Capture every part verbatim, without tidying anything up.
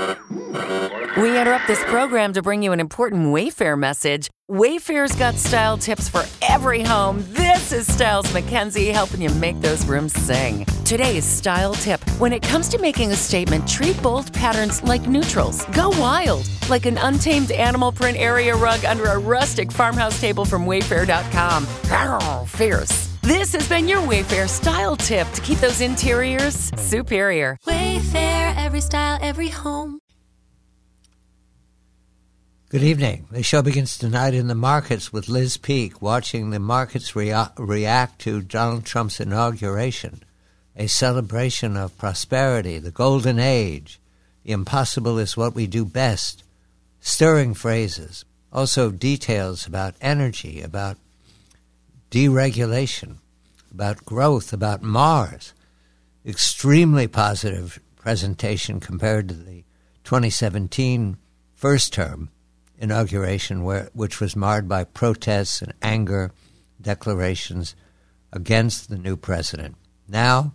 We interrupt this program to bring you an important Wayfair message. Wayfair's got style tips for every home. This is Styles McKenzie helping you make those rooms sing. Today's style tip. When it comes to making a statement, treat bold patterns like neutrals. Go wild, like an untamed animal print area rug under a rustic farmhouse table from Wayfair dot com. Arr, fierce. This has been your Wayfair style tip to keep those interiors superior. Wayfair, every style, every home. Good evening. The show begins tonight in the markets with Liz Peek, watching the markets rea- react to Donald Trump's inauguration, a celebration of prosperity, the golden age, the impossible is what we do best, stirring phrases, also details about energy, about deregulation, about growth, about Mars. Extremely positive presentation compared to the twenty seventeen first term inauguration, where which was marred by protests and anger, declarations against the new president. Now,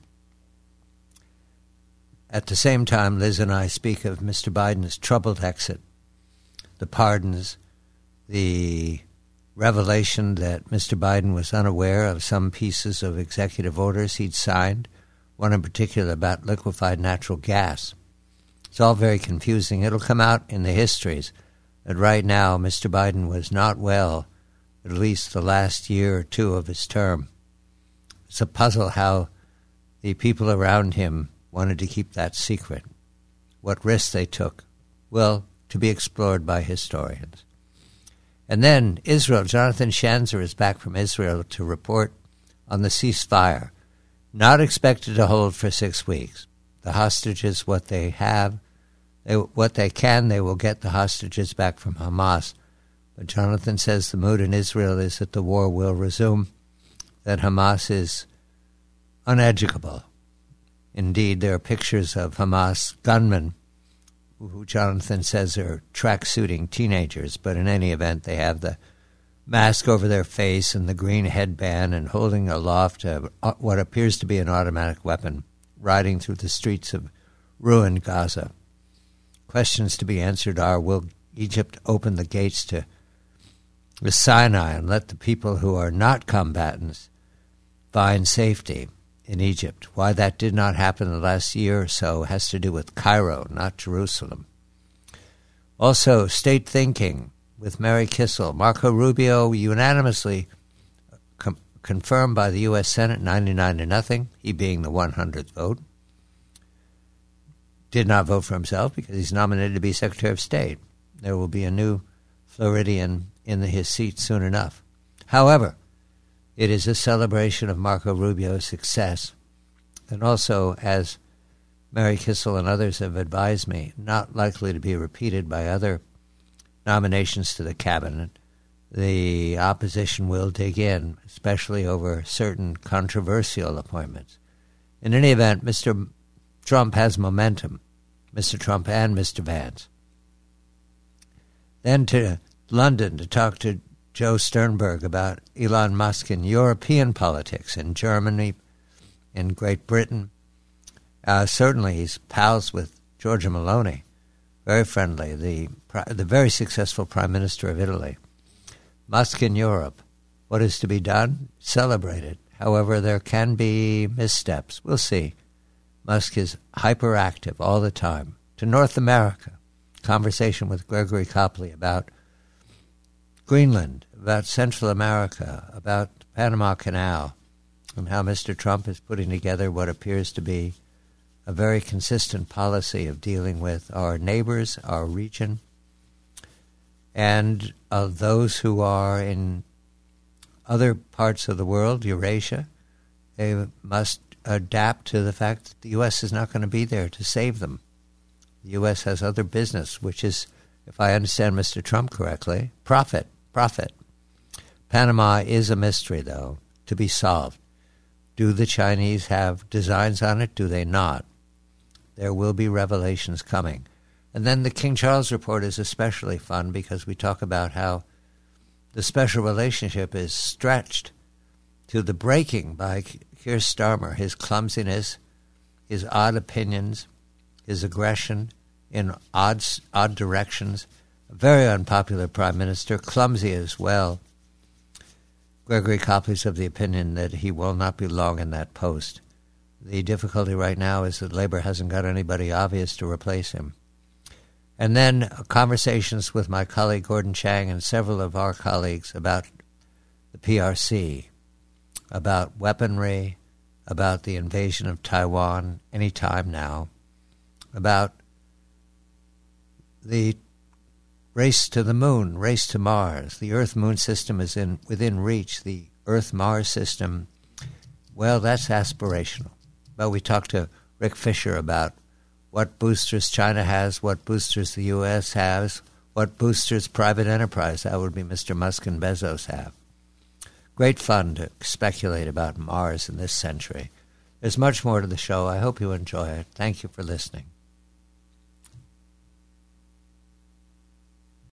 at the same time, Liz and I speak of Mister Biden's troubled exit, the pardons, the revelation that Mister Biden was unaware of some pieces of executive orders he'd signed, one in particular about liquefied natural gas. It's all very confusing. It'll come out in the histories that right now Mister Biden was not well, at least the last year or two of his term. It's a puzzle how the people around him wanted to keep that secret. What risks they took, well, to be explored by historians. And then Israel. Jonathan Schanzer is back from Israel to report on the ceasefire, not expected to hold for six weeks. The hostages, what they have, They, what they can, they will get the hostages back from Hamas. But Jonathan says the mood in Israel is that the war will resume, that Hamas is uneducable. Indeed, there are pictures of Hamas gunmen who Jonathan says are track-suiting teenagers, but in any event, they have the mask over their face and the green headband and holding aloft a, what appears to be an automatic weapon, riding through the streets of ruined Gaza. Questions to be answered are, will Egypt open the gates to the Sinai and let the people who are not combatants find safety in Egypt? Why that did not happen the last year or so has to do with Cairo, not Jerusalem. Also, state thinking with Mary Kissel. Marco Rubio unanimously com- confirmed by the U S Senate, ninety-nine to nothing, he being the one hundredth vote. Did not vote for himself because he's nominated to be Secretary of State. There will be a new Floridian in the, his seat soon enough. However, it is a celebration of Marco Rubio's success, and also, as Mary Kissel and others have advised me, not likely to be repeated by other nominations to the cabinet. The opposition will dig in, especially over certain controversial appointments. In any event, Mister Trump has momentum, Mister Trump and Mister Vance. Then to London to talk to Joe Sternberg about Elon Musk in European politics, in Germany, in Great Britain. Uh, certainly he's pals with Giorgia Meloni, very friendly, the the very successful Prime Minister of Italy. Musk in Europe. What is to be done? Celebrated. However, there can be missteps. We'll see. Musk is hyperactive all the time. To North America, conversation with Gregory Copley about Greenland, about Central America, about the Panama Canal, and how Mister Trump is putting together what appears to be a very consistent policy of dealing with our neighbors, our region, and of those who are in other parts of the world, Eurasia. They must adapt to the fact that the U S is not going to be there to save them. The U S has other business, which is, if I understand Mister Trump correctly, profit, profit. Panama is a mystery, though, to be solved. Do the Chinese have designs on it? Do they not? There will be revelations coming. And then the King Charles Report is especially fun because we talk about how the special relationship is stretched to the breaking by Keir Starmer, his clumsiness, his odd opinions, his aggression in odd, odd directions. A very unpopular prime minister, clumsy as well. Gregory Copley's of the opinion that he will not be long in that post. The difficulty right now is that Labour hasn't got anybody obvious to replace him. And then conversations with my colleague Gordon Chang and several of our colleagues about the P R C, about weaponry, about the invasion of Taiwan any time now, about the race to the moon, race to Mars. The Earth-Moon system is in within reach. The Earth-Mars system, well, that's aspirational. But we talked to Rick Fisher about what boosters China has, what boosters the U S has, what boosters private enterprise, that would be Mister Musk and Bezos, have. Great fun to speculate about Mars in this century. There's much more to the show. I hope you enjoy it. Thank you for listening.